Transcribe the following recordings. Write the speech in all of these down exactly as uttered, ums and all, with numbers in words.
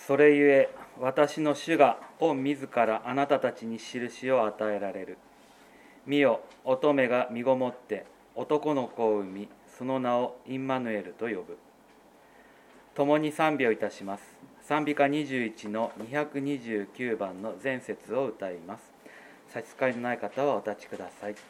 それゆえ私の主が御自らあなたたちに印を与えられる。見よ、乙女が身ごもって男の子を産み、その名をインマヌエルと呼ぶ。共に賛美をいたします。賛美歌にじゅういちのにひゃくにじゅうきゅうばんの前節を歌います。差し支えのない方はお立ちください。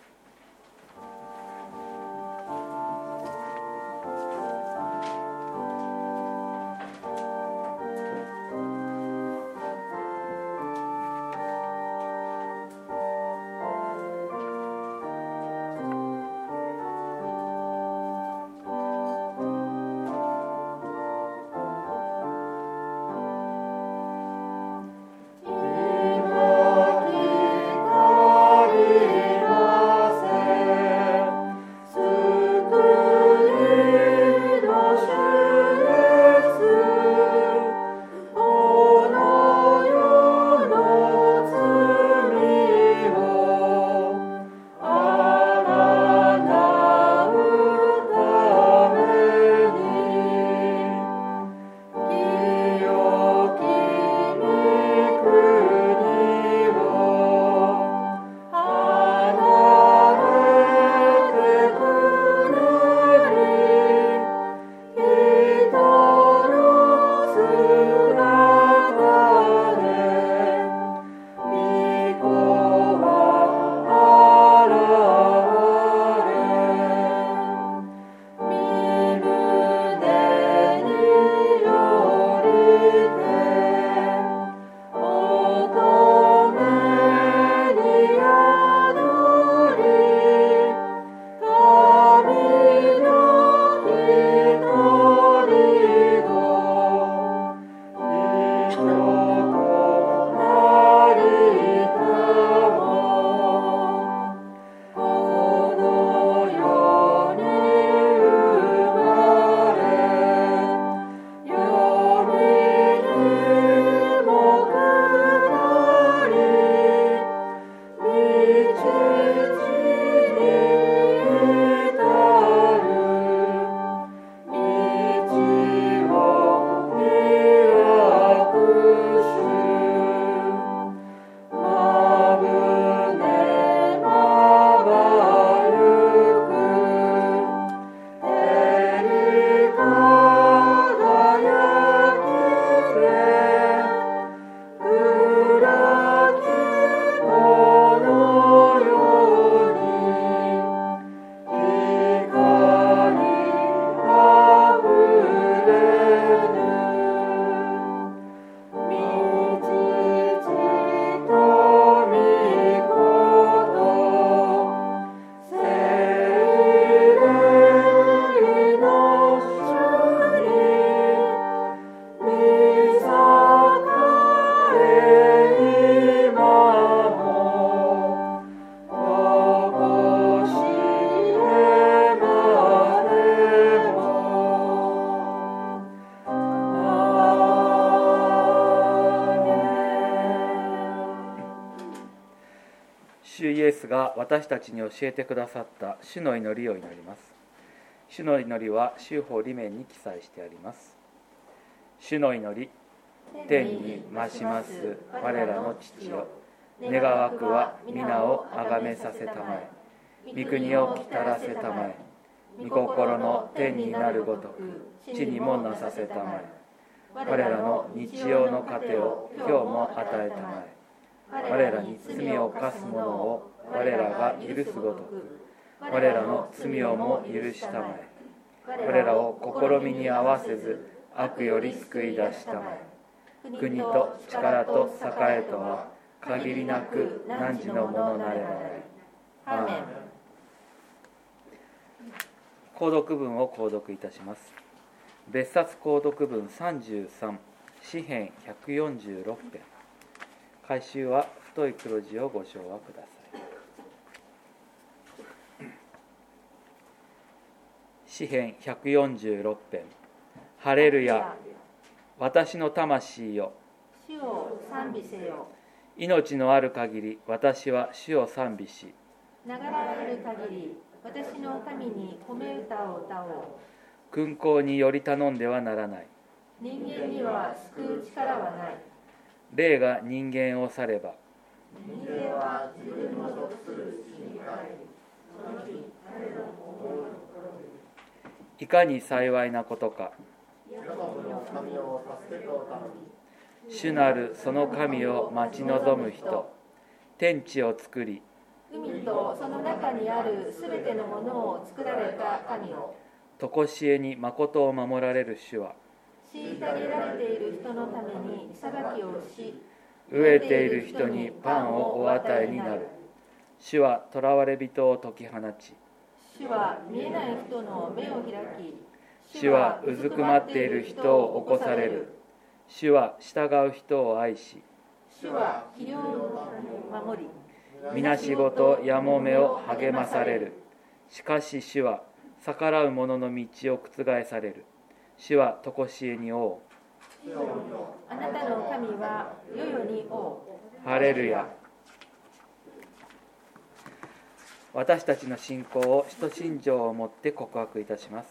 主イエスが私たちに教えてくださった主の祈りを祈ります。主の祈りは修法理念に記載してあります。主の祈り、天に増します我らの父よ、願わくは皆をあがめさせたまえ、御国を来たらせたまえ、御心の天になるごとく地にもなさせたまえ、我らの日曜の糧を今日も与えたまえ、我らに罪を犯す者を我らが許すごとく我らの罪をも許したまえ、我らを試みに合わせず悪より救い出したまえ、国と力と栄とは限りなく汝のものなればなり。アーメン。購読文を購読いたします。別冊購読文さんじゅうさん、詩編ひゃくよんじゅうろく編。改修は太い黒字をご唱和ください。詩編ひゃくよんじゅうろく編。ハレルヤ。私の魂よ、 主を賛美せよ。 命のある限り私は主を賛美し、 流られる限り私の神に褒め歌を歌おう。 勲功により頼んではならない。 人間には救う力はない。 霊が人間を去れば、 人間は自分の属する死に帰り、その日彼の思うところに。 いかに幸いなことか。 ヤコブの神を助けと頼み、 主なるその神を待ち望む人、天地を作り、 海とその中にあるすべてのものを作られた神を、 とこしえに誠を守られる主は、 虐げられている人のために裁きをし、 飢えている人にパンをお与えになる。主は囚われ人を解き放ち、 主は見えない人の目を開き、 主はうずくまっている人を起こされる。主は従う人を愛し、 主は器量を守り、 皆仕事やもめを励まされる。しかし主は逆らう者の道を覆される。主はとこしえに王。 あなたの神は世々に王。 ハレルヤ。私たちの信仰を使徒信条をもって告白いたします。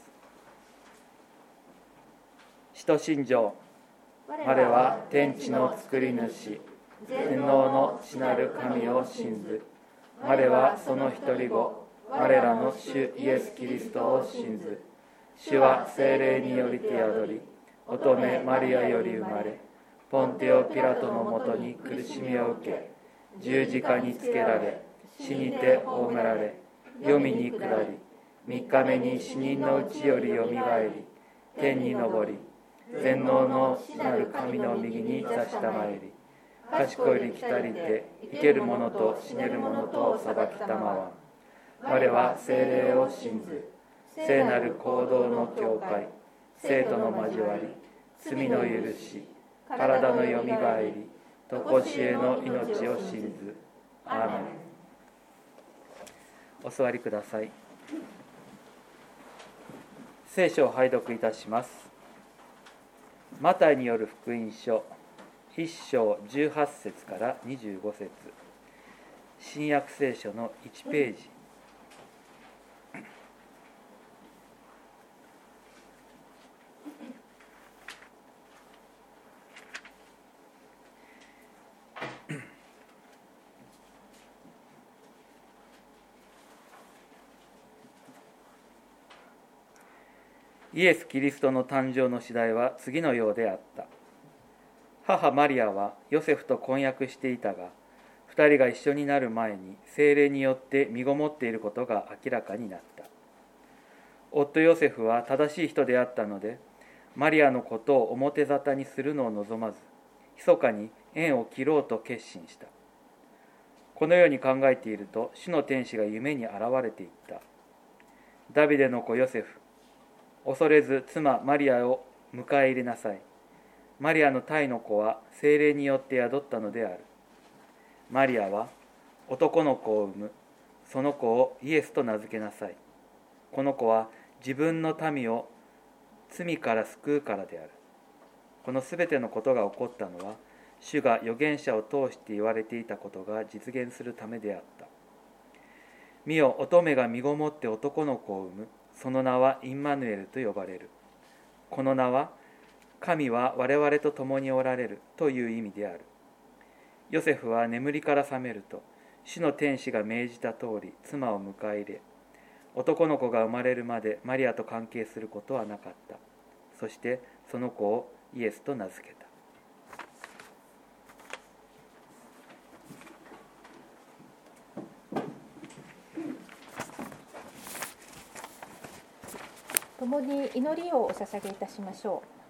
使徒信条。我は天地の作り主、全能の父なる神を信ず。我はその一人子、我らの主イエス・キリストを信ず。主は聖霊によりて宿り、乙女マリアより生まれ、ポンテオ・ピラトのもとに苦しみを受け、十字架につけられ、死にて葬られ、黄泉に下り、三日目に死人のうちよりよみがえり、天に昇り、全能の父なる神の右に座したまえり、賢いりきたりて生ける者と死ねる者とを裁きたまわん。我は聖霊を信ず。聖なる行動の教会、生徒の交わり、罪の許し、体のよみがえり、とこしえの命を信ず。アーメン。お座りください。聖書を拝読いたします。マタイによる福音書いっ章じゅうはち節からにじゅうご節、新約聖書のいちページ。イエス・キリストの誕生の次第は次のようであった。母マリアはヨセフと婚約していたが、二人が一緒になる前に聖霊によって身ごもっていることが明らかになった。夫ヨセフは正しい人であったので、マリアのことを表沙汰にするのを望まず、密かに縁を切ろうと決心した。このように考えていると、主の天使が夢に現れていった。ダビデの子ヨセフ、恐れず妻マリアを迎え入れなさい。マリアの胎の子は聖霊によって宿ったのである。マリアは男の子を産む。その子をイエスと名付けなさい。この子は自分の民を罪から救うからである。このすべてのことが起こったのは、主が預言者を通して言われていたことが実現するためであった。見よ、乙女が身ごもって男の子を産む。その名はインマヌエルと呼ばれる。この名は、神は我々と共におられるという意味である。ヨセフは眠りから覚めると、主の天使が命じた通り妻を迎え入れ、男の子が生まれるまでマリアと関係することはなかった。そしてその子をイエスと名付けた。 共に祈りをお捧げいたしましょう。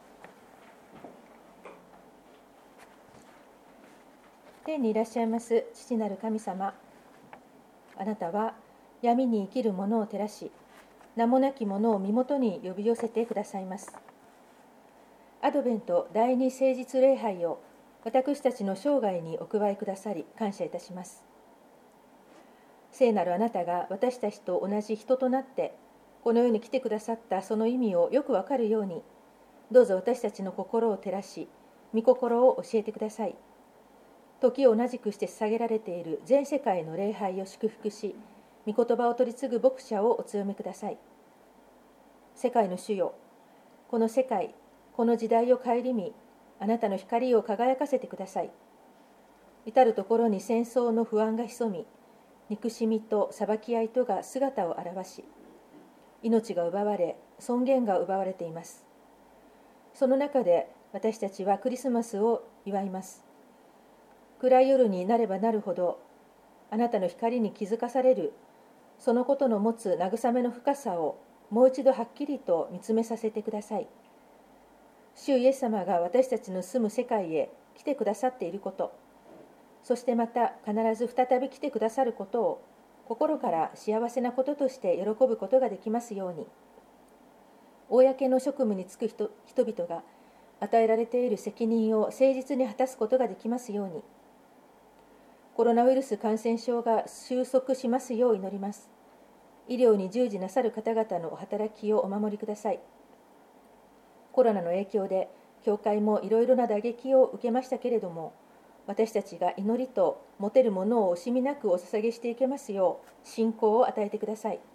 天にいらっしゃいます父なる神様、あなたは闇に生きる者を照らし、名もなき者を身元に呼び寄せてくださいます。アドベント第二聖日礼拝を私たちの生涯にお加えくださり感謝いたします。聖なるあなたが私たちと同じ人となってこの世に来てくださったその意味をよくわかるように、どうぞ私たちの心を照らし、御心を教えてください。時を同じくして捧げられている全世界の礼拝を祝福し、御言葉を取り継ぐ牧者をお強めください。世界の主よ、この世界、 この時代を顧み、あなたの光を輝かせてください。至るところに戦争の不安が潜み、憎しみと裁き合いとが姿を現し、命が奪われ、尊厳が奪われています。その中で私たちはクリスマスを祝います。暗い夜になればなるほど、あなたの光に気づかされる、そのことの持つ慰めの深さをもう一度はっきりと見つめさせてください。主イエス様が私たちの住む世界へ来てくださっていること、そしてまた必ず再び来てくださることを心から幸せなこととして喜ぶことができますように。公の職務に就く 人, 人々が与えられている責任を誠実に果たすことができますように。コロナウイルス感染症が収束しますよう祈ります。医療に従事なさる方々のお働きをお守りください。コロナの影響で教会もいろいろな打撃を受けましたけれども、私たちが祈りと持てるものを惜しみなくお捧げしていけますよう信仰を与えてください。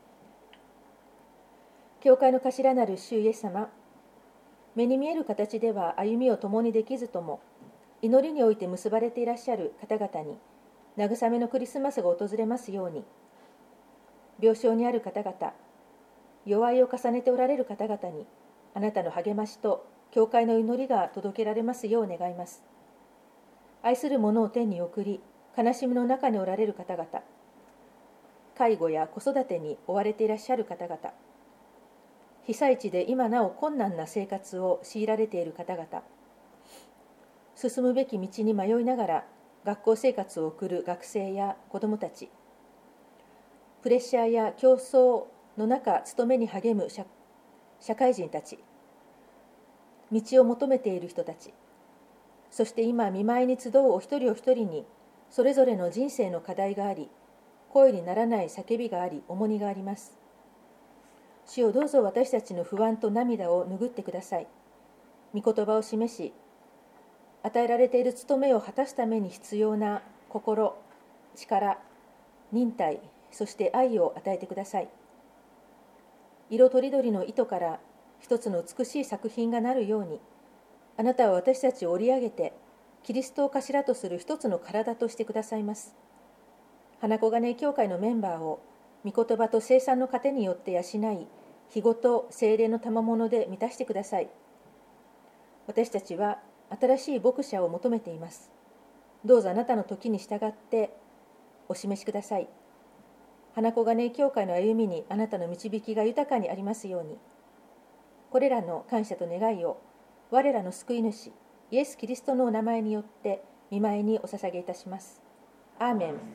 教会の頭なる主イエス様、目に見える形では歩みを共にできずとも、祈りにおいて結ばれていらっしゃる方々に慰めのクリスマスが訪れますように。病床にある方々、弱いを重ねておられる方々にあなたの励ましと教会の祈りが届けられますよう願います。愛する者を天に送り、悲しみの中におられる方々、介護や子育てに追われていらっしゃる方々、被災地で今なお困難な生活を強いられている方々、進むべき道に迷いながら学校生活を送る学生や子どもたち、プレッシャーや競争の中勤めに励む 社, 社会人たち、道を求めている人たち、そして今見舞いに集うお一人お一人にそれぞれの人生の課題があり、声にならない叫びがあり、重荷があります。主をどうぞ私たちの不安と涙を拭ってください。御言葉を示し、与えられている務めを果たすために必要な心、力、忍耐、そして愛を与えてください。色とりどりの糸から一つの美しい作品がなるように、あなたは私たちを織り上げて、キリストを頭とする一つの体としてくださいます。花子金井教会のメンバーを、御言葉と聖餐の糧によって養い、日ごと聖霊の賜物で満たしてください。私たちは新しい牧者を求めています。どうぞあなたの時に従ってお示しください。花子金井教会の歩みにあなたの導きが豊かにありますように。これらの感謝と願いを我らの救い主イエス・キリストのお名前によって御前にお捧げいたします。アーメン。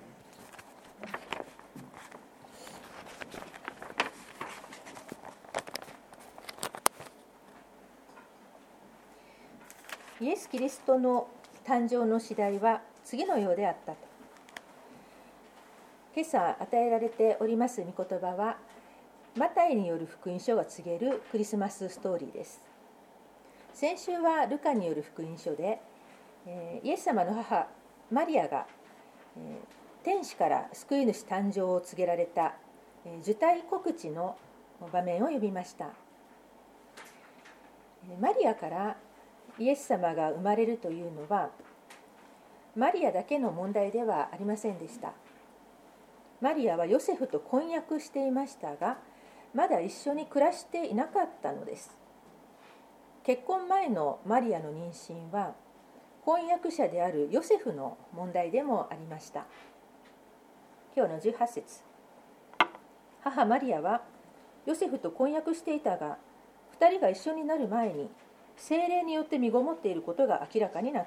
イエス・キリストの誕生の次第は次のようであったと。今朝与えられております御言葉は、マタイによる福音書が告げるクリスマスストーリーです。先週はルカによる福音書で、イエス様の母マリアが天使から救い主誕生を告げられた受胎告知の場面を読みました。マリアからイエス様が生まれるというのはマリアだけの問題ではありませんでした。マリアはヨセフと婚約していましたが、まだ一緒に暮らしていなかったのです。結婚前のマリアの妊娠は婚約者であるヨセフの問題でもありました。今日のじゅうはち節、母マリアはヨセフと婚約していたが、ふたりが一緒になる前に聖霊によって身ごもっていることが明らかになった。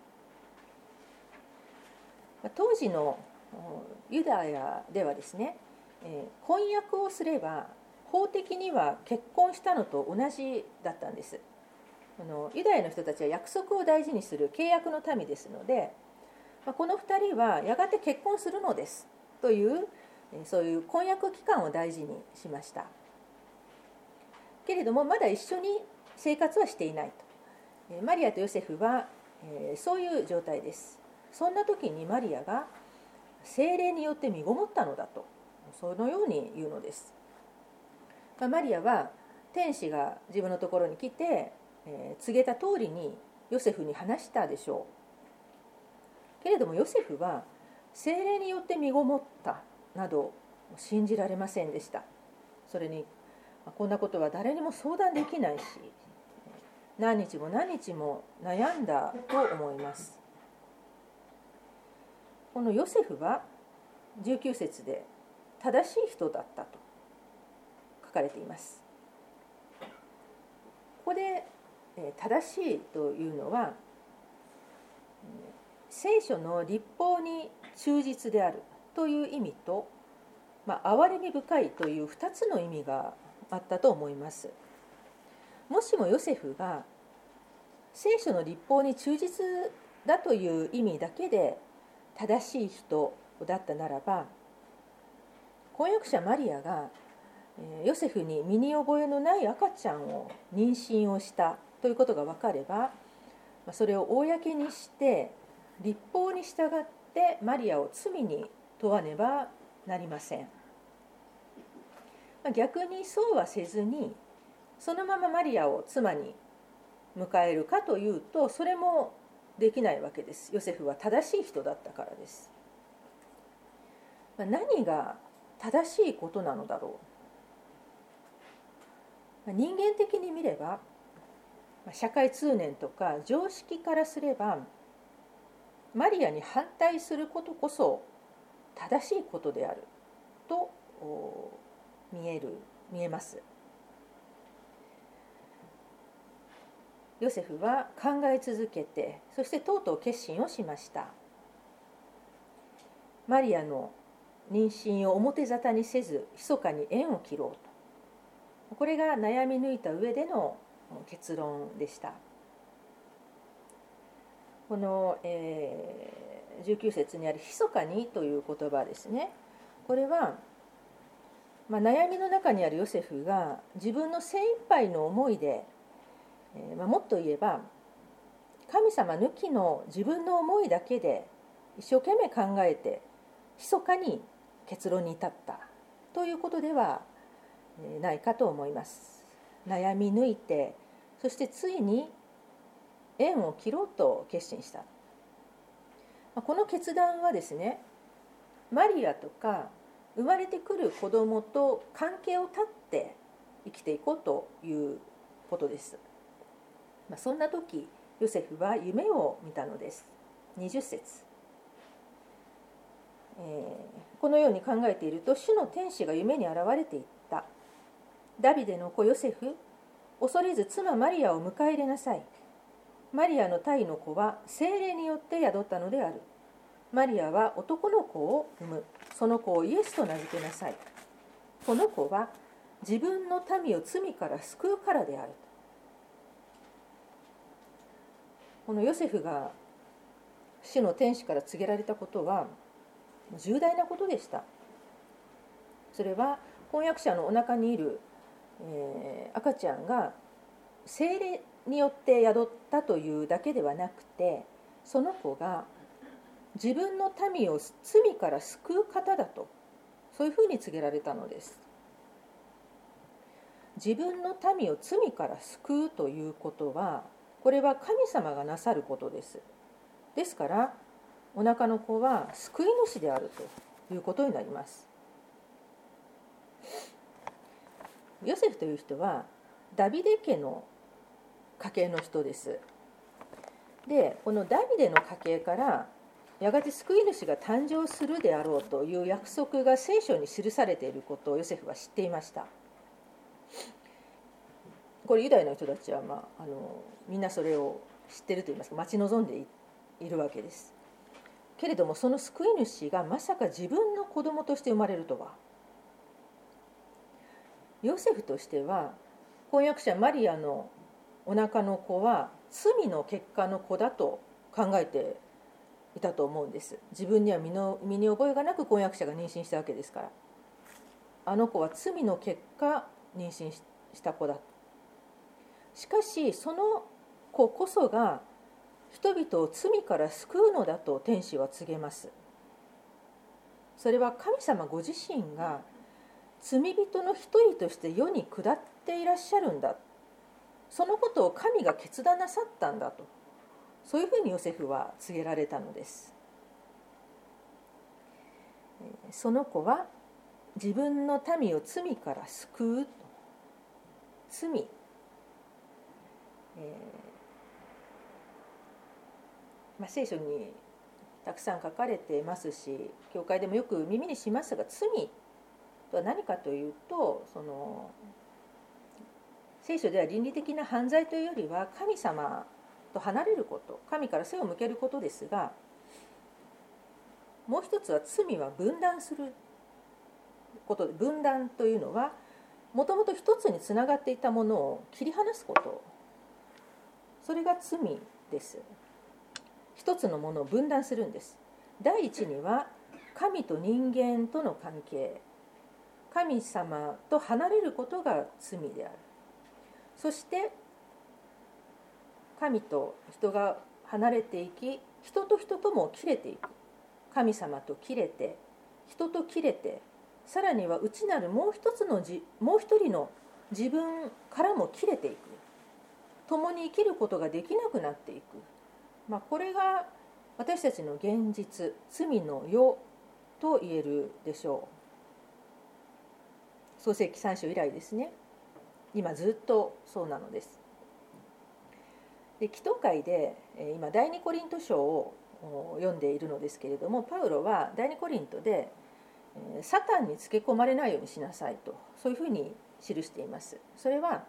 当時のユダヤではですね、婚約をすれば法的には結婚したのと同じだったんです。ユダヤの人たちは約束を大事にする契約の民ですので、このふたりはやがて結婚するのですというそういう婚約期間を大事にしました。けれどもまだ一緒に生活はしていないと。マリアとヨセフはそういう状態です。そんな時にマリアが聖霊によって身ごもったのだと、そのように言うのです。マリアは天使が自分のところに来て、 えー、告げた通りにヨセフに話したでしょう。けれどもヨセフは聖霊によって身ごもったなど信じられませんでした。それにこんなことは誰にも相談できないし、何日も何日も悩んだと思います。このヨセフはじゅうきゅう節で正しい人だったと書かれています。ここで正しいというのは聖書の律法に忠実であるという意味と、まあ、憐れみ深いというふたつの意味があったと思います。もしもヨセフが聖書の律法に忠実だという意味だけで正しい人だったならば、婚約者マリアがヨセフに身に覚えのない赤ちゃんを妊娠をしたということが分かれば、それを公にして律法に従ってマリアを罪に問わねばなりません。逆にそうはせずにそのままマリアを妻に迎えるかというと、それもできないわけです。ヨセフは正しい人だったからです。何が正しいことなのだろう。人間的に見れば、社会通念とか常識からすれば、マリアに反対することこそ正しいことであると見える、見えます。ヨセフは考え続けて、そしてとうとう決心をしました。マリアの妊娠を表沙汰にせず、密かに縁を切ろうと。これが悩み抜いた上での結論でした。この、えー、じゅうきゅう節にある密かにという言葉ですね。これは、まあ、悩みの中にあるヨセフが自分の精一杯の思いで、えーまあ、もっと言えば神様抜きの自分の思いだけで一生懸命考えて密かに結論に至ったということではないかと思います。悩み抜いて、そしてついに縁を切ろうと決心した。この決断はですね、マリアとか生まれてくる子供と関係を断って生きていこうということです。そんな時、ヨセフは夢を見たのです。にじゅっ節、えー、このように考えていると、主の天使が夢に現れていった。ダビデの子ヨセフ、恐れず妻マリアを迎え入れなさい。マリアの胎の子は聖霊によって宿ったのである。マリアは男の子を産む。その子をイエスと名付けなさい。この子は自分の民を罪から救うからである。このヨセフが主の天使から告げられたことは重大なことでした。それは婚約者のお腹にいる、えー、赤ちゃんが聖霊によって宿ったというだけではなくて、その子が自分の民を罪から救う方だと、そういうふうに告げられたのです。自分の民を罪から救うということは、これは神様がなさることです。ですからお腹の子は救い主であるということになります。ヨセフという人はダビデ家の家系の人です。で、このダビデの家系からやがて救い主が誕生するであろうという約束が聖書に記されていることをヨセフは知っていました。これユダヤの人たちは、まあ、あのみんなそれを知っているといいますか、待ち望んで い, いるわけです。けれどもその救い主がまさか自分の子供として生まれるとは。ヨセフとしては婚約者マリアのお腹の子は罪の結果の子だと考えていたと思うんです。自分には身の身に覚えがなく婚約者が妊娠したわけですから、あの子は罪の結果妊娠した子だ。しかしその子こそが人々を罪から救うのだと天使は告げます。それは神様ご自身が罪人の一人として世に下っていらっしゃるんだそのことを神が決断なさったんだと、そういうふうにヨセフは告げられたのです。その子は自分の民を罪から救うと。罪、えーまあ、聖書にたくさん書かれていますし、教会でもよく耳にしますが、罪とは何かというと、その聖書では倫理的な犯罪というよりは神様と離れること、神から背を向けることですが、もう一つは罪は分断することで、分断というのはもともと一つにつながっていたものを切り離すこと、それが罪です。一つのものを分断するんです。第一には神と人間との関係、神様と離れることが罪である。そして神と人が離れていき、人と人とも切れていく。神様と切れて、人と切れて、さらには内なるもう一つのじもう一人の自分からも切れていく。共に生きることができなくなっていく。まあ、これが私たちの現実、罪の世と言えるでしょう。創世記さん章以来ですね。今ずっとそうなのです。で、祈祷会で今第二コリント書を読んでいるのですけれども、パウロは第二コリントでサタンにつけ込まれないようにしなさいと、そういうふうに記しています。それは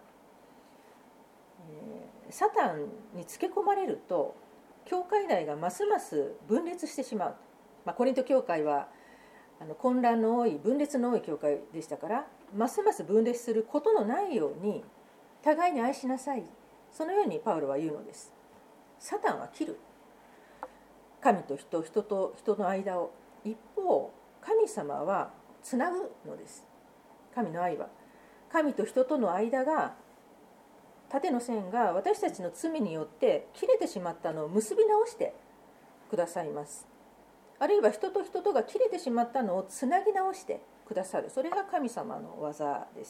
サタンにつけ込まれると教会内がますます分裂してしまう、まあ、コリント教会はあの混乱の多い分裂の多い教会でしたから、ますます分裂することのないように互いに愛しなさい、そのようにパウロは言うのです。サタンは切る、神と人、人と人の間を。一方神様はつなぐのです。神の愛は神と人との間が、縦の線が私たちの罪によって切れてしまったのを結び直してくださいます。あるいは人と人とが切れてしまったのをつなぎ直してくださる、それが神様の技です。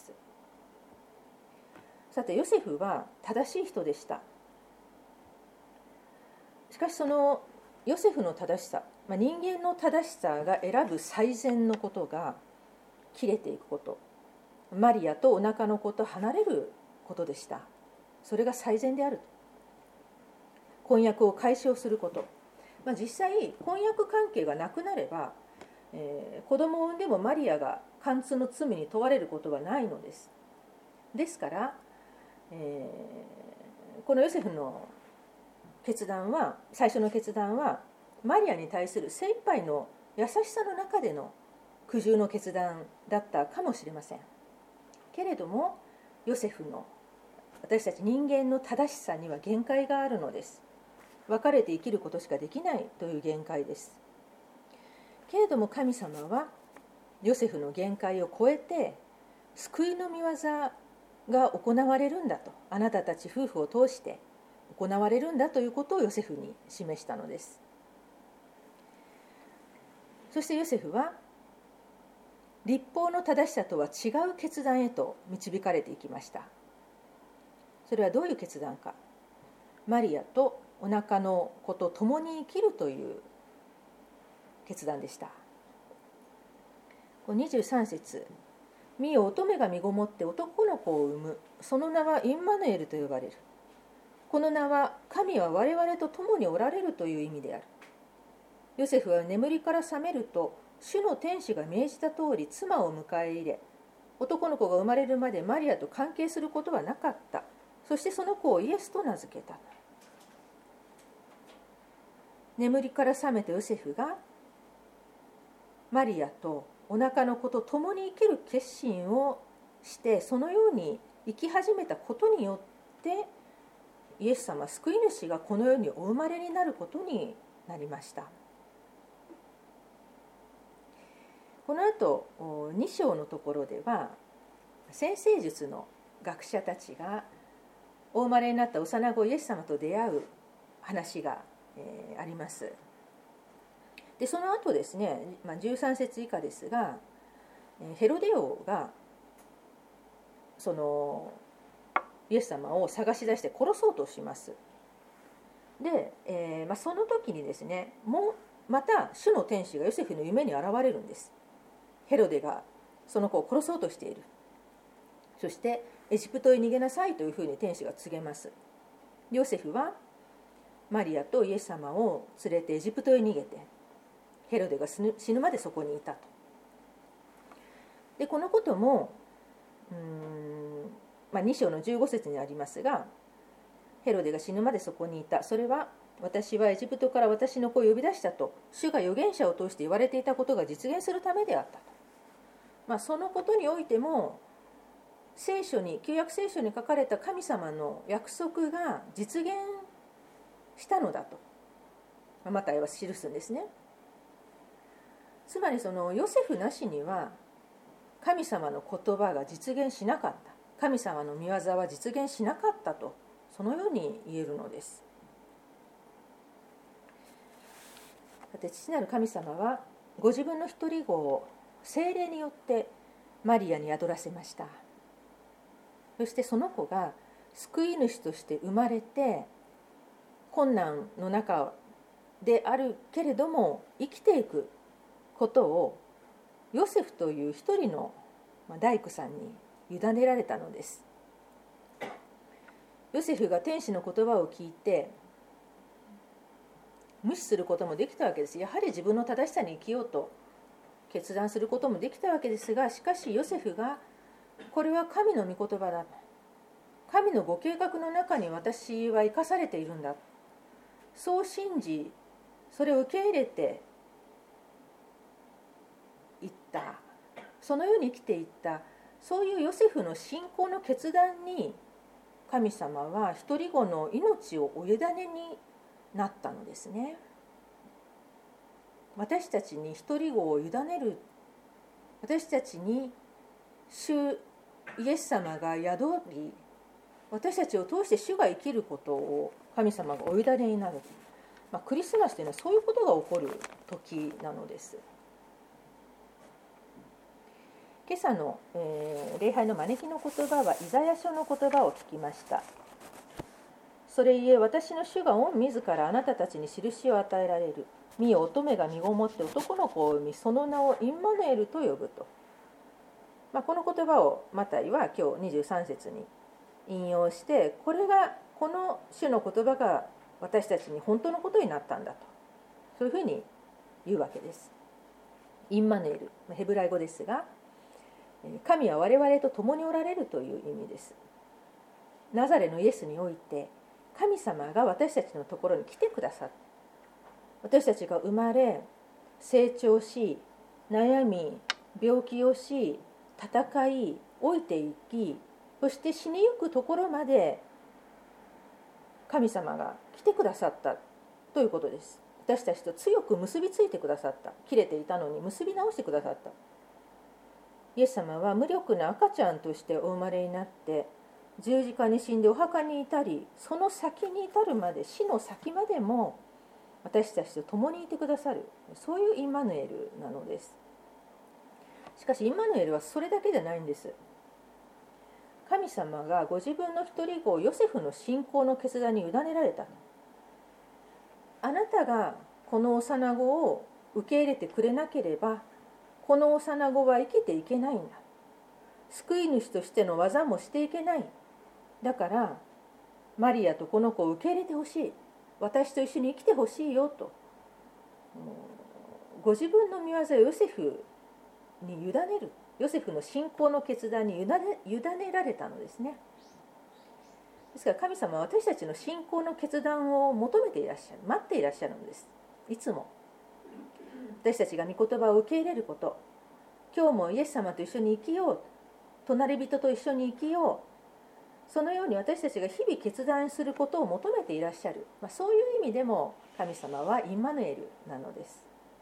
さて、ヨセフは正しい人でした。しかしそのヨセフの正しさ、まあ、人間の正しさが選ぶ最善のことが切れていくこと、マリアとお腹の子と離れることでした。それが最善である。婚約を解消すること、まあ、実際婚約関係がなくなれば、えー、子供を産んでもマリアが姦通の罪に問われることはないのです。ですから、えー、このヨセフの決断は、最初の決断はマリアに対する精一杯の優しさの中での苦渋の決断だったかもしれませんけれども、ヨセフの私たち人間の正しさには限界があるのです。別れて生きることしかできないという限界です。けれども神様はヨセフの限界を超えて救いの御業が行われるんだと、あなたたち夫婦を通して行われるんだということをヨセフに示したのです。そしてヨセフは律法の正しさとは違う決断へと導かれていきました。それはどういう決断か。マリアとお腹の子と共に生きるという決断でした。にじゅうさん節、見よ、乙女が身ごもって男の子を産む、その名はインマヌエルと呼ばれる。この名は神は我々と共におられるという意味である。ヨセフは眠りから覚めると、主の天使が命じた通り妻を迎え入れ、男の子が生まれるまでマリアと関係することはなかった。そしてその子をイエスと名付けた。眠りから覚めたヨセフがマリアとお腹の子と共に生きる決心をして、そのように生き始めたことによってイエス様、救い主がこの世にお生まれになることになりました。この後に章のところでは、占星術の学者たちがお生まれになった幼子イエス様と出会う話が、えー、あります。でその後ですね、まあ、じゅうさん節以下ですが、ヘロデ王がそのイエス様を探し出して殺そうとします。で、えーまあ、その時にですね、もうまた主の天使がヨセフの夢に現れるんです。ヘロデがその子を殺そうとしている。そしてエジプトへ逃げなさいというふうに天使が告げます。ヨセフはマリアとイエス様を連れてエジプトへ逃げて、ヘロデが死ぬ、死ぬまでそこにいたと。でこのこともうーん、まあ、に章のじゅうご節にありますが、ヘロデが死ぬまでそこにいた。それは私はエジプトから私の子を呼び出したと主が預言者を通して言われていたことが実現するためであったと。まあ、そのことにおいても聖書に、旧約聖書に書かれた神様の約束が実現したのだとマタイは記すんですね。つまりそのヨセフなしには神様の言葉が実現しなかった、神様の御業は実現しなかったと、そのように言えるのです。さて、父なる神様はご自分の一人子を聖霊によってマリアに宿らせました。そしてその子が救い主として生まれて、困難の中であるけれども生きていくことをヨセフという一人の大工さんに委ねられたのです。ヨセフが天使の言葉を聞いて無視することもできたわけです。やはり自分の正しさに生きようと決断することもできたわけですが、しかしヨセフがこれは神の御言葉だ、神のご計画の中に私は生かされているんだ、そう信じそれを受け入れていった、そのように生きていった、そういうヨセフの信仰の決断に神様は一人子の命をお委ねになったのですね。私たちに一人子を委ねる、私たちに主イエス様が宿り、私たちを通して主が生きることを神様がお委ねになる、まあ、クリスマスというのはそういうことが起こる時なのです。今朝の、えー、礼拝の招きの言葉はイザヤ書の言葉を聞きました。それゆえ私の主が御自らあなたたちに印を与えられる。見よ、乙女が身ごもって男の子を産み、その名をインマヌエルと呼ぶと。まあ、この言葉をマタイは今日にじゅうさん節に引用して、これがこの主の言葉が私たちに本当のことになったんだと、そういうふうに言うわけです。インマヌエル、ヘブライ語ですが、神は我々と共におられるという意味です。ナザレのイエスにおいて神様が私たちのところに来てくださった。私たちが生まれ成長し、悩み病気をし、戦い老いていき、そして死にゆくところまで神様が来てくださったということです。私たちと強く結びついてくださった。切れていたのに結び直してくださった。イエス様は無力な赤ちゃんとしてお生まれになって、十字架に死んでお墓に至り、その先に至るまで、死の先までも私たちと共にいてくださる、そういうインマヌエルなのです。しかしインマヌエルはそれだけじゃないんです。神様がご自分の一人子をヨセフの信仰の決断に委ねられた。あなたがこの幼子を受け入れてくれなければ、この幼子は生きていけないんだ。救い主としての技もしていけない。だからマリアとこの子を受け入れてほしい。私と一緒に生きてほしいよと、ご自分の御業をヨセフに委ねる、ヨセフの信仰の決断に委ね、委ねられたのですね。ですから神様は私たちの信仰の決断を求めていらっしゃる、待っていらっしゃるのです。いつも私たちが御言葉を受け入れること、今日もイエス様と一緒に生きよう、隣人と一緒に生きよう、そのように私たちが日々決断することを求めていらっしゃる、まあ、そういう意味でも神様はインマヌエルなのです。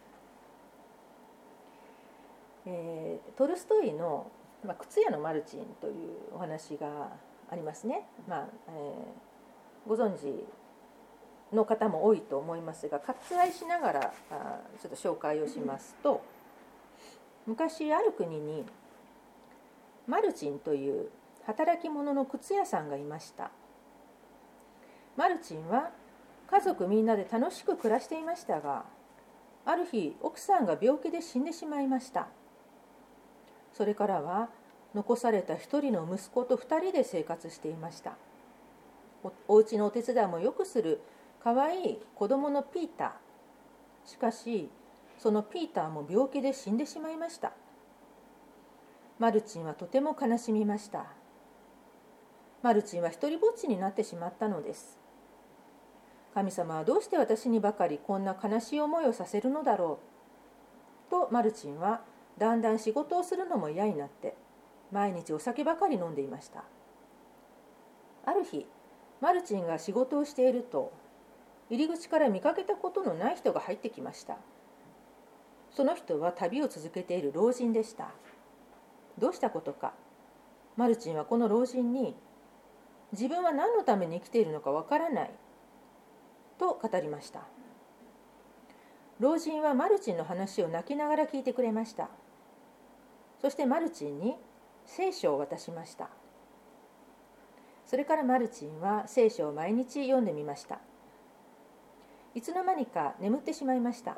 えー、トルストイの、まあ、靴屋のマルチンというお話がありますね。まあえー、ご存知の方も多いと思いますが、割愛しながらあちょっと紹介をしますと、昔ある国にマルチンという働き者の靴屋さんがいました。マルチンは家族みんなで楽しく暮らしていましたが、ある日奥さんが病気で死んでしまいました。それからは残された一人の息子と二人で生活していました。お、お家のお手伝いもよくするかわいい子供のピーター。しかしそのピーターも病気で死んでしまいました。マルチンはとても悲しみました。マルチンは一りぼっちになってしまったのです。神様はどうして私にばかりこんな悲しい思いをさせるのだろうと、マルチンはだんだん仕事をするのも嫌になって毎日お酒ばかり飲んでいました。ある日マルチンが仕事をしていると、入り口から見かけたことのない人が入ってきました。その人は旅を続けている老人でした。どうしたことか、マルチンはこの老人に、自分は何のために生きているのかわからないと語りました。老人はマルチンの話を泣きながら聞いてくれました。そしてマルチンに聖書を渡しました。それからマルチンは聖書を毎日読んでみました。いつの間にか眠ってしまいました。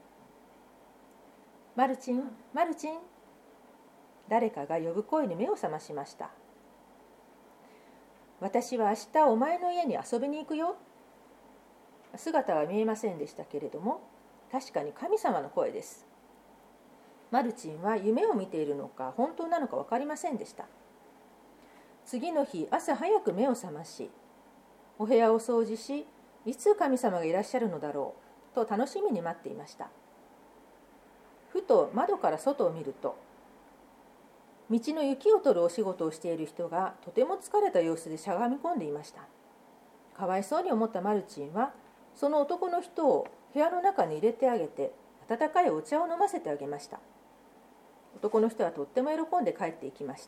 マルチン、マルチン、誰かが呼ぶ声に目を覚ましました。私は明日お前の家に遊びに行くよ。姿は見えませんでしたけれども、確かに神様の声です。マルチンは夢を見ているのか本当なのか分かりませんでした。次の日朝早く目を覚まし、お部屋を掃除し、いつ神様がいらっしゃるのだろうと楽しみに待っていました。ふと窓から外を見ると、道の雪を取るお仕事をしている人がとても疲れた様子でしゃがみ込んでいました。かわいそうに思ったマルチンはその男の人を部屋の中に入れてあげて、温かいお茶を飲ませてあげました。男の人はとっても喜んで帰っていきました。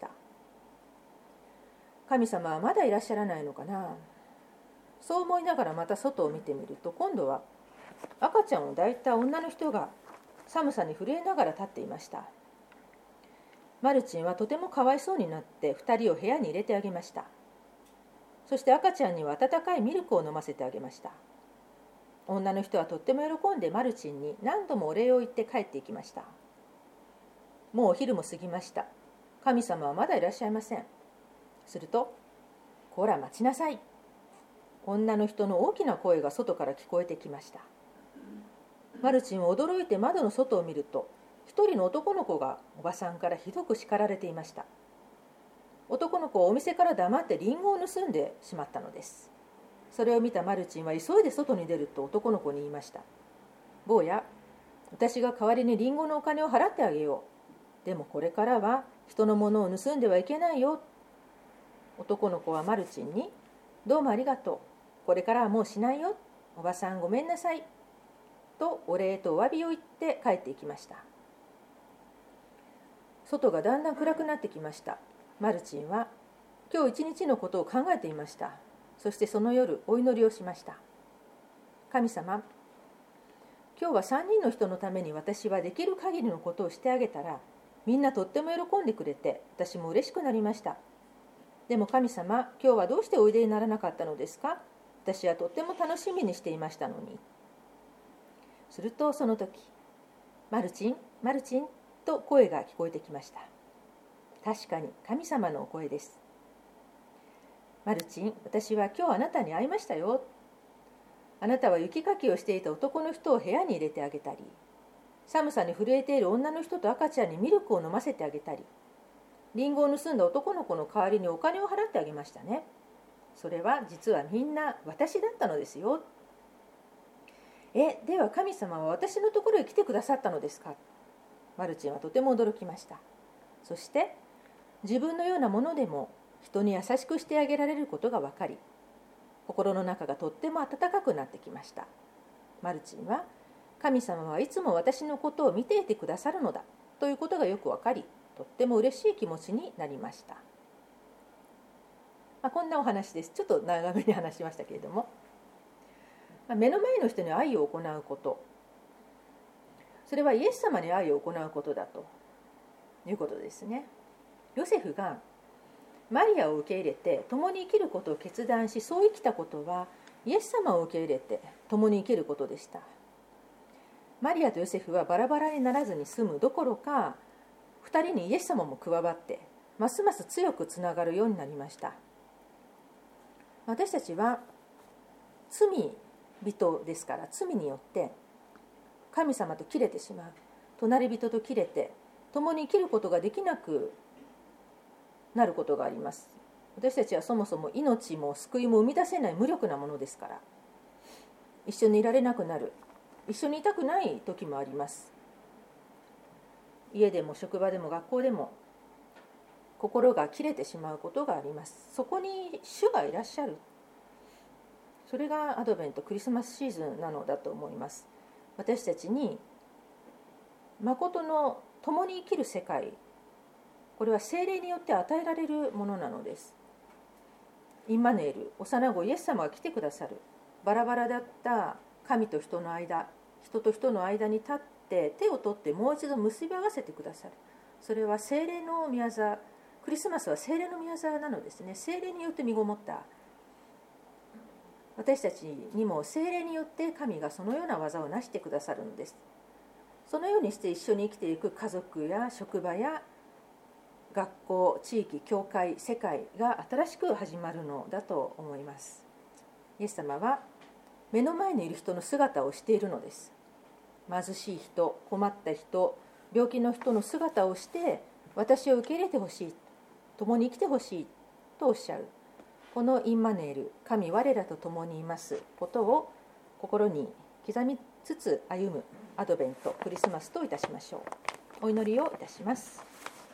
神様はまだいらっしゃらないのかな。そう思いながらまた外を見てみると、今度は赤ちゃんを抱いた女の人が寒さに震えながら立っていました。マルチンはとてもかわいそうになってふたりを部屋に入れてあげました。そして赤ちゃんには温かいミルクを飲ませてあげました。女の人はとっても喜んでマルチンに何度もお礼を言って帰っていきました。もうお昼も過ぎました。神様はまだいらっしゃいません。すると、こら待ちなさい。女の人の大きな声が外から聞こえてきました。マルチンは驚いて窓の外を見ると、一人の男の子がおばさんからひどく叱られていました。男の子はお店から黙ってリンゴを盗んでしまったのです。それを見たマルチンは急いで外に出ると男の子に言いました。坊や、私が代わりにリンゴのお金を払ってあげよう。でもこれからは人のものを盗んではいけないよ。男の子はマルチンに、どうもありがとう。これからはもうしないよ。おばさんごめんなさい。とお礼とお詫びを言って帰っていきました。外がだんだん暗くなってきました。マルチンは今日一日のことを考えていました。そしてその夜お祈りをしました。神様、今日はさんにんの人のために私はできる限りのことをしてあげたら、みんなとっても喜んでくれて、私も嬉しくなりました。でも神様、今日はどうしておいでにならなかったのですか？私はとっても楽しみにしていましたのに。するとその時、マルチン、マルチンと声が聞こえてきました。確かに神様のお声です。マルチン、私は今日あなたに会いましたよ。あなたは雪かきをしていた男の人を部屋に入れてあげたり、寒さに震えている女の人と赤ちゃんにミルクを飲ませてあげたり、リンゴを盗んだ男の子の代わりにお金を払ってあげましたね。それは実はみんな私だったのですよ。え、では神様は私のところへ来てくださったのですか？マルチンはとても驚きました。そして自分のようなものでも人に優しくしてあげられることが分かり、心の中がとっても温かくなってきました。マルチンは神様はいつも私のことを見ていてくださるのだということがよく分かり、とっても嬉しい気持ちになりました。まあ、こんなお話です。ちょっと長めに話しましたけれども、まあ、目の前の人に愛を行うこと、それはイエス様に愛を行うことだということですね。ヨセフがマリアを受け入れて共に生きることを決断し、そう生きたことはイエス様を受け入れて共に生きることでした。マリアとヨセフはバラバラにならずに済むどころか、ふたりにイエス様も加わってますます強くつながるようになりました。私たちは罪人ですから、罪によって神様と切れてしまう、隣人と切れて共に生きることができなくなることがあります。私たちはそもそも命も救いも生み出せない無力なものですから、一緒にいられなくなる、一緒にいたくない時もあります。家でも職場でも学校でも心が切れてしまうことがあります。そこに主がいらっしゃる、それがアドベントクリスマスシーズンなのだと思います。私たちに誠の共に生きる世界、これは聖霊によって与えられるものなのです。インマヌエル、幼子イエス様が来てくださる。バラバラだった神と人の間、人と人の間に立って手を取ってもう一度結び合わせてくださる。それは聖霊の御業、クリスマスは聖霊の御業なのですね。聖霊によって身ごもった。私たちにも聖霊によって神がそのような技を成してくださるのです。そのようにして一緒に生きていく家族や職場や学校、地域、教会、世界が新しく始まるのだと思います。イエス様は目の前にいる人の姿をしているのです。貧しい人、困った人、病気の人の姿をして私を受け入れてほしい、共に生きてほしいとおっしゃる。このインマヌエル、神我らと共にいますことを心に刻みつつ歩むアドベント、クリスマスといたしましょう。お祈りをいたします。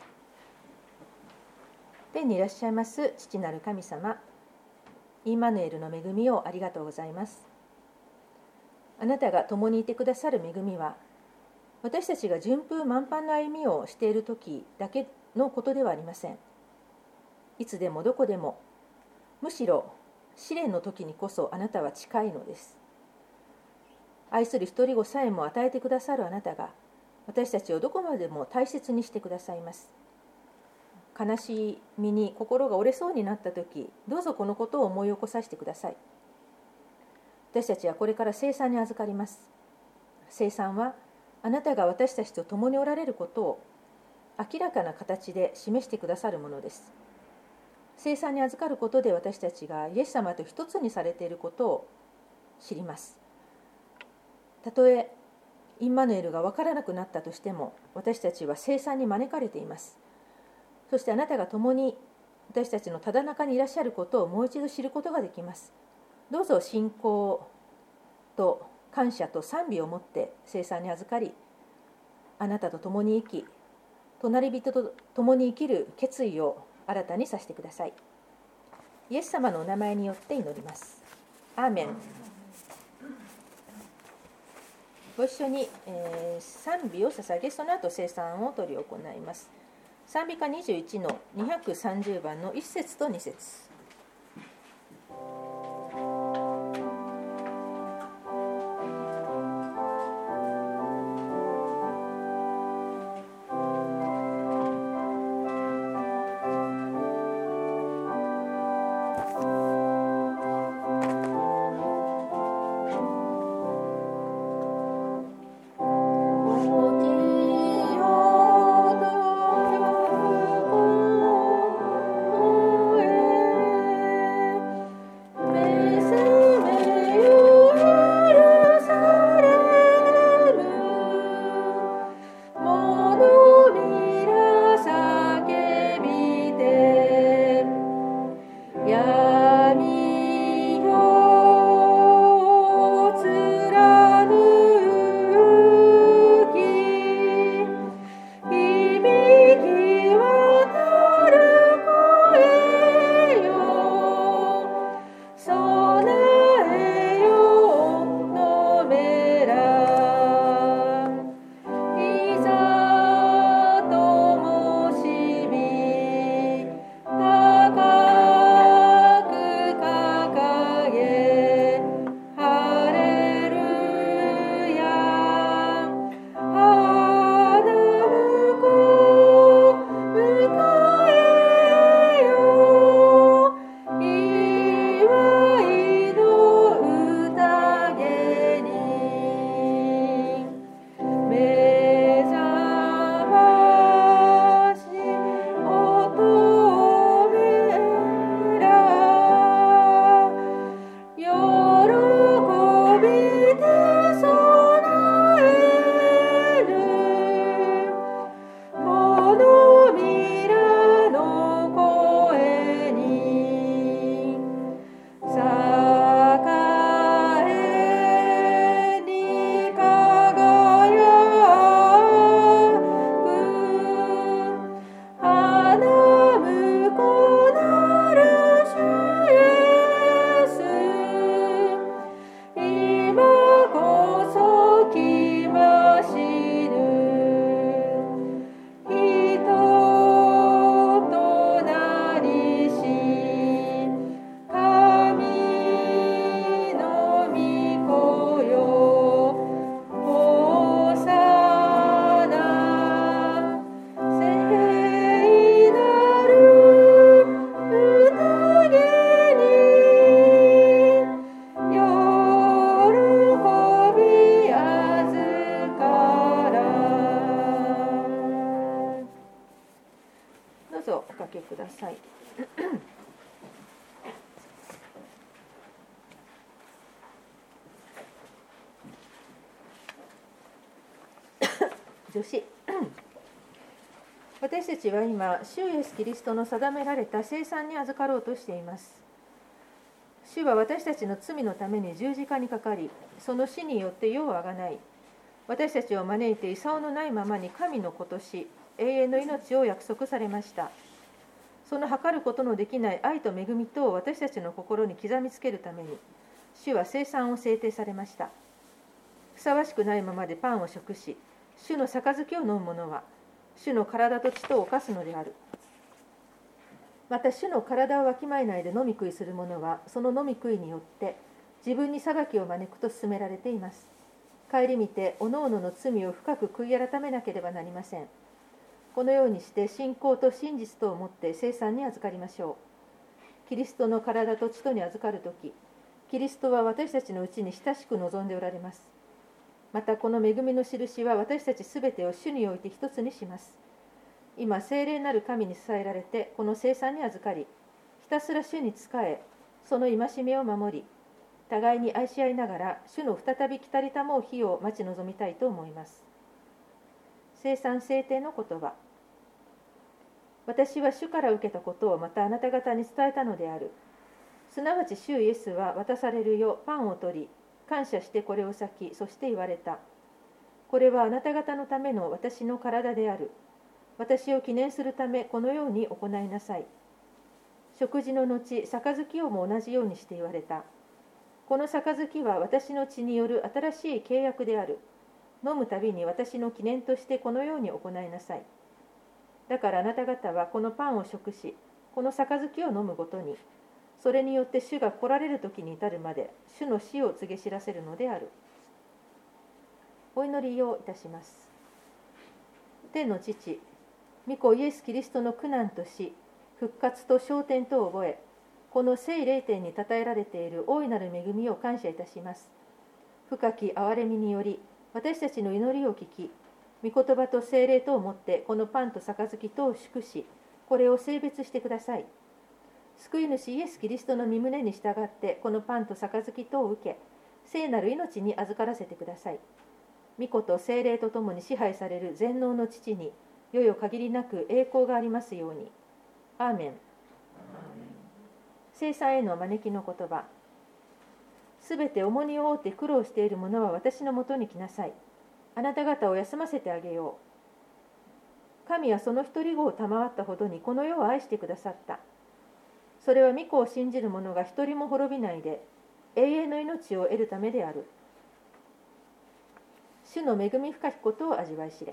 天にいらっしゃいます父なる神様、インマヌエルの恵みをありがとうございます。あなたが共にいてくださる恵みは、私たちが順風満帆な歩みをしている時だけのことではありません。いつでもどこでも、むしろ試練の時にこそあなたは近いのです。愛する一人子さえも与えてくださるあなたが、私たちをどこまでも大切にしてくださいます。悲しみに心が折れそうになった時、どうぞこのことを思い起こさせてください。私たちはこれから聖餐に預かります。聖餐はあなたが私たちと共におられることを明らかな形で示してくださるものです。聖餐に預かることで私たちがイエス様と一つにされていることを知ります。たとえインマヌエルが分からなくなったとしても、私たちは聖餐に招かれています。そしてあなたが共に私たちのただ中にいらっしゃることをもう一度知ることができます。どうぞ信仰と感謝と賛美を持って聖餐に預かり、あなたと共に生き、隣人と共に生きる決意を新たにさせてください。イエス様のお名前によって祈ります。アーメン。ご一緒に、えー、賛美を捧げ、その後聖餐を執り行います。賛美歌にじゅういちのにひゃくさんじゅうばんのいっ節とに節。 「 さい。助詞私たちは今、主イエス・キリストの定められた聖餐に預かろうとしています。主は私たちの罪のために十字架にかかり、その死によって世をあがない、私たちを招いて功のないままに神の子とし、永遠の命を約束されました。その計ることのできない愛と恵みとを私たちの心に刻みつけるために、主は聖餐を制定されました。ふさわしくないままでパンを食し、主の杯を飲む者は、主の体と血とを犯すのである。また主の体をわきまえないで飲み食いする者は、その飲み食いによって自分に裁きを招くと勧められています。顧みておのおのの罪を深く悔い改めなければなりません。このようにして信仰と真実とをもって聖餐に預かりましょう。キリストの体と血とに預かるとき、キリストは私たちのうちに親しく望んでおられます。またこの恵みの印は私たちすべてを主において一つにします。今、聖霊なる神に支えられて、この聖餐に預かり、ひたすら主に仕え、その戒めを守り、互いに愛し合いながら、主の再び来たりたもう日を待ち望みたいと思います。聖餐制定の言葉。私は主から受けたことをまたあなた方に伝えたのである。すなわち主イエスは渡されるよパンを取り、感謝してこれを裂き、そして言われた。これはあなた方のための私の体である。私を記念するためこのように行いなさい。食事の後、杯をも同じようにして言われた。この杯は私の血による新しい契約である。飲むたびに私の記念としてこのように行いなさい。だからあなた方はこのパンを食し、この杯を飲むごとに、それによって主が来られる時に至るまで、主の死を告げ知らせるのである。お祈りをいたします。天の父、御子イエス・キリストの苦難と死、復活と昇天とを覚え、この聖霊典に称えられている大いなる恵みを感謝いたします。深き憐れみにより、私たちの祈りを聞き、御言葉と聖霊とをもって、このパンと杯とを祝し、これを聖別してください。救い主イエス・キリストの御胸に従って、このパンと杯とを受け、聖なる命に預からせてください。御子と聖霊とともに支配される全能の父に、よよ限りなく栄光がありますように。アーメン。聖餐への招きの言葉。すべて重荷を負って苦労している者は私のもとに来なさい。あなた方を休ませてあげよう。神はその一人子を賜ったほどにこの世を愛してくださった。それは御子を信じる者が一人も滅びないで、永遠の命を得るためである。主の恵み深きことを味わい知れ。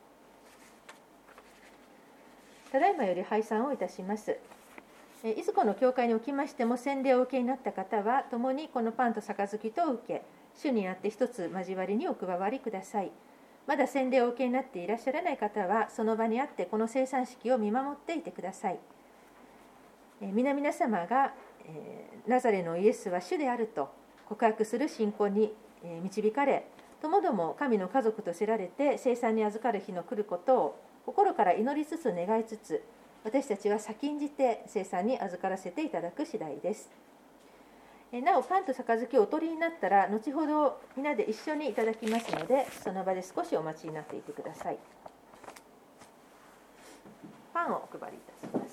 ただいまより拝賛をいたします。いずこの教会におきましても洗礼をお受けになった方は、共にこのパンと杯とを受け、主にあって一つ交わりにお加わりください。まだ洗礼をお受けになっていらっしゃらない方は、その場にあってこの聖餐式を見守っていてください。皆々様が、えー、ナザレのイエスは主であると告白する信仰に、えー、導かれ、ともども神の家族と知られて聖餐に預かる日の来ることを心から祈りつつ願いつつ、私たちは先んじて聖餐に預からせていただく次第です。なお、パンと杯をお取りになったら、後ほど皆で一緒にいただきますので、その場で少しお待ちになっていてください。パンをお配りいたします。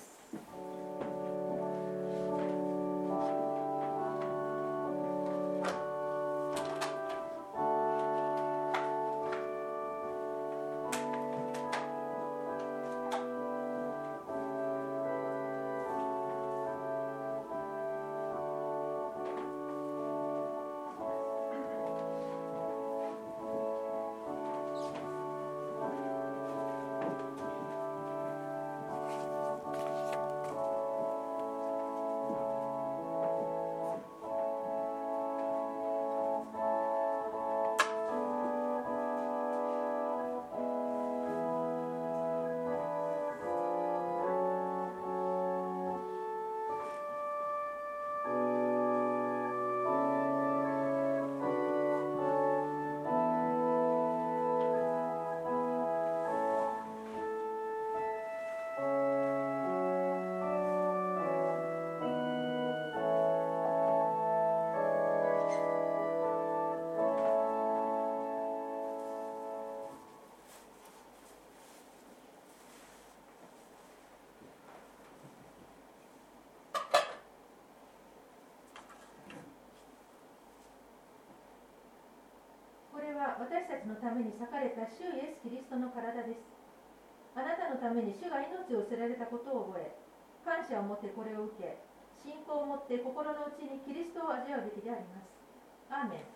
私たちのために裂かれた主イエス・キリストの体です。あなたのために主が命を捨てられたことを覚え、感謝を持ってこれを受け、信仰を持って心の内にキリストを味わうべきであります。アーメン。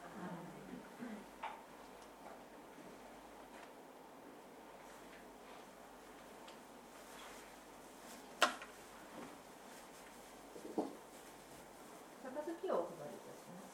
杯をお配りいたします。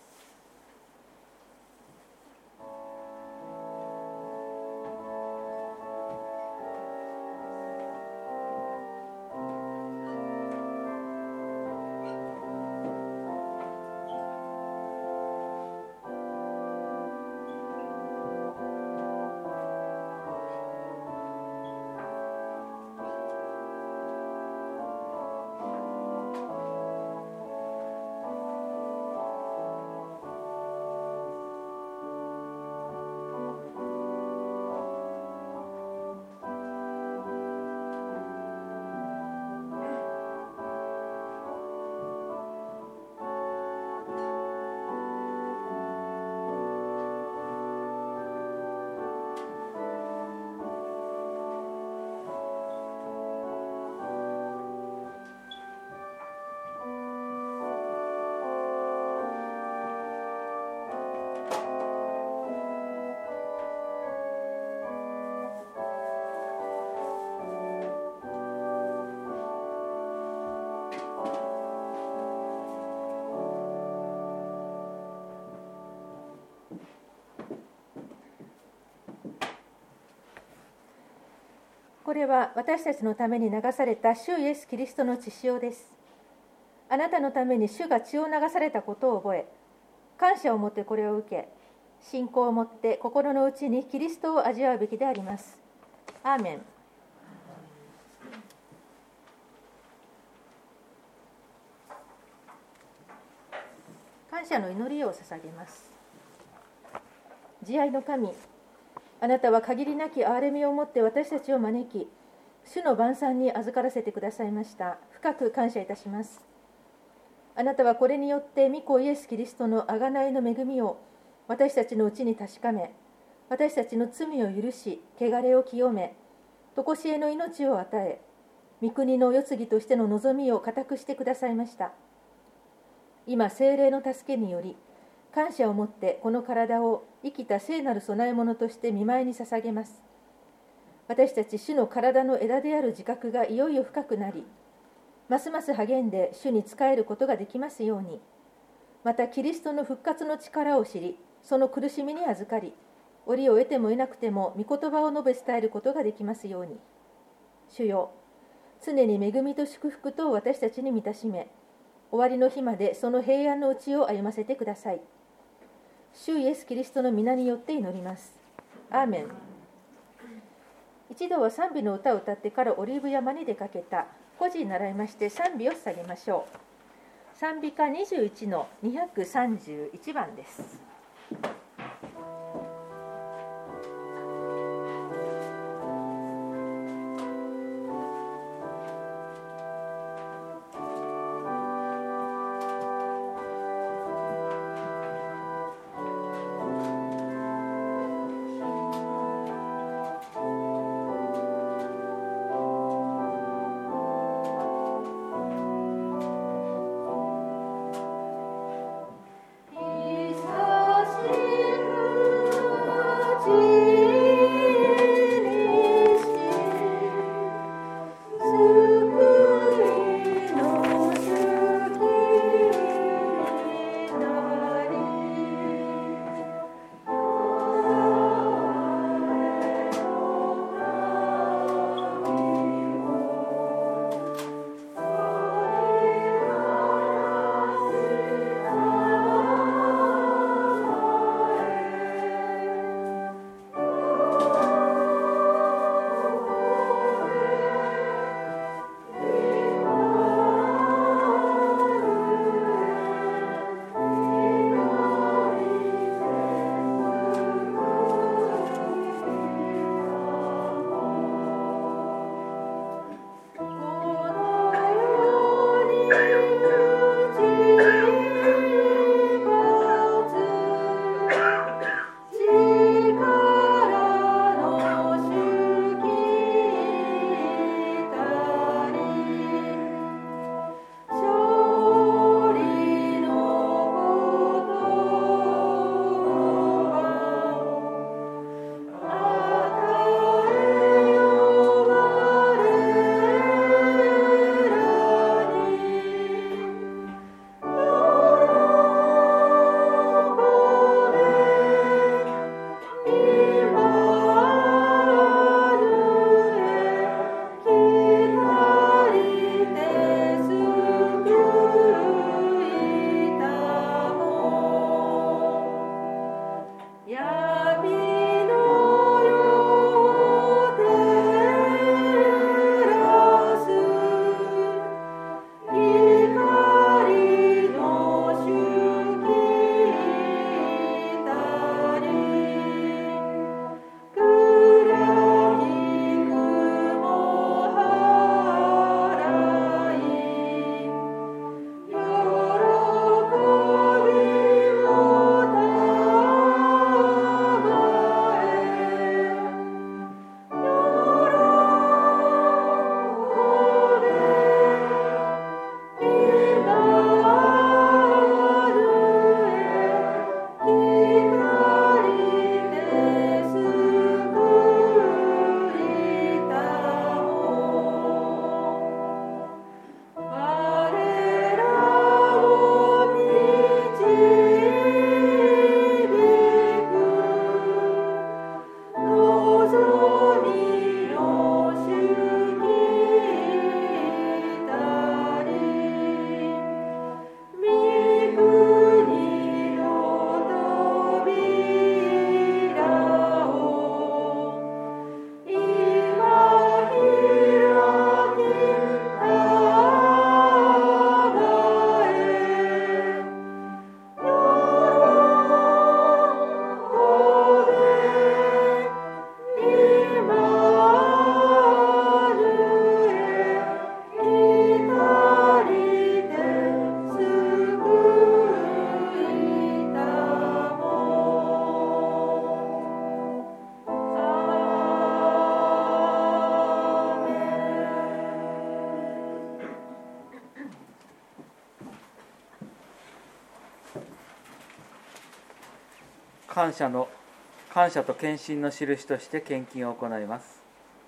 これは私たちのために流された主イエス・キリストの血潮です。あなたのために主が血を流されたことを覚え、感謝を持ってこれを受け、信仰を持って心の内にキリストを味わうべきであります。アーメン。感謝の祈りを捧げます。慈愛の神、あなたは限りなき憐れみを持って私たちを招き、主の晩餐に預からせてくださいました。深く感謝いたします。あなたはこれによって御子イエス・キリストの贖いの恵みを私たちのうちに確かめ、私たちの罪を許し、汚れを清め、常しえの命を与え、御国の世継ぎとしての望みを固くしてくださいました。今、聖霊の助けにより、感謝を持ってこの体を生きた聖なる供え物として御前に捧げます。私たち主の体の枝である自覚がいよいよ深くなり、ますます励んで主に仕えることができますように、またキリストの復活の力を知り、その苦しみに預かり、折を得ても得なくても御言葉を述べ伝えることができますように。主よ、常に恵みと祝福と私たちに満たしめ、終わりの日までその平安のうちを歩ませてください。主イエス・キリストの皆によって祈ります。アーメン。一度は賛美の歌を歌ってからオリーブ山に出かけた。孤児に習いまして賛美を捧げましょう。賛美歌にじゅういちのにひゃくさんじゅういちばんです。 久し感謝の感謝と献身の印として献金を行います。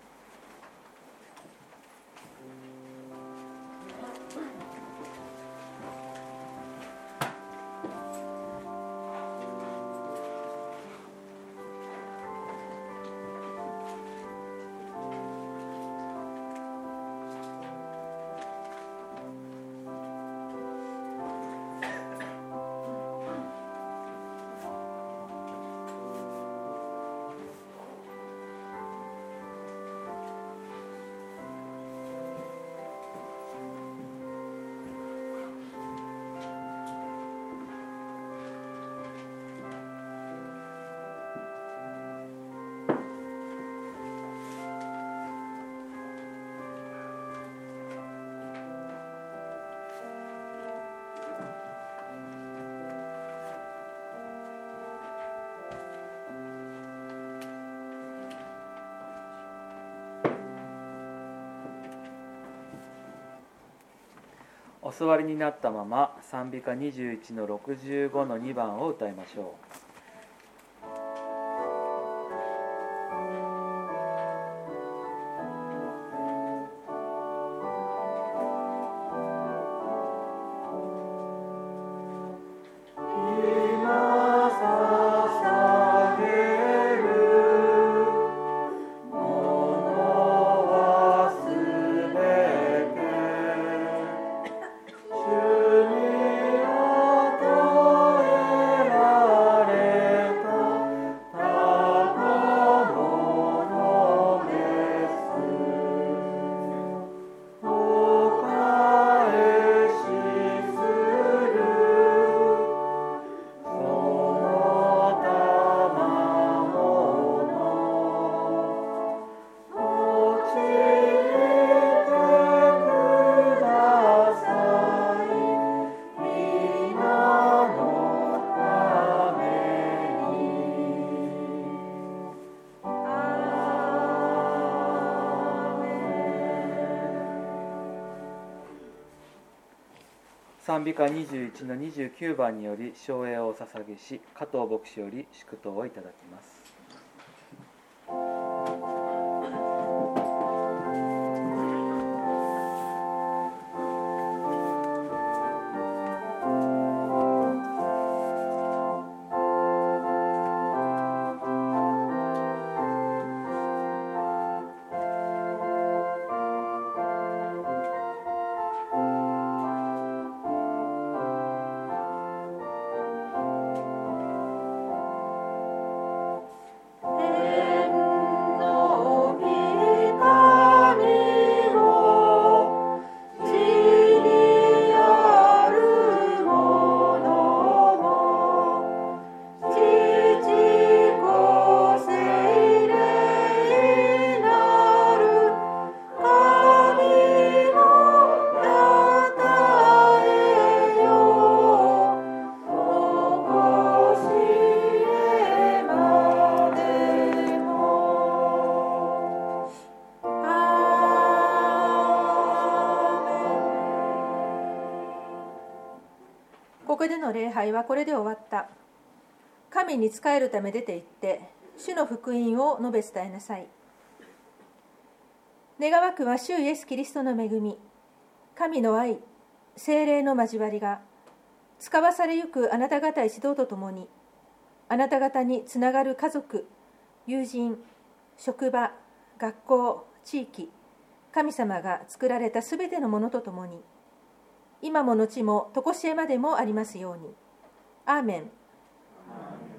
お座りになったまま賛美歌にじゅういちのろくじゅうごのにばんを歌いましょう。賛美歌にじゅういちのにじゅうきゅうばんにより唱詠をお捧げし、加藤牧師より祝祷をいただきます。 ここでの礼拝はこれで終わった。神に仕えるため出て行って主の福音を述べ伝えなさい。願わくは主イエスキリストの恵み、神の愛、聖霊の交わりが使わされゆくあなた方一同と共に、あなた方につながる家族、友人、職場、学校、地域、神様が作られたすべてのものと共に、今も後も常しえまでもありますように。アーメン。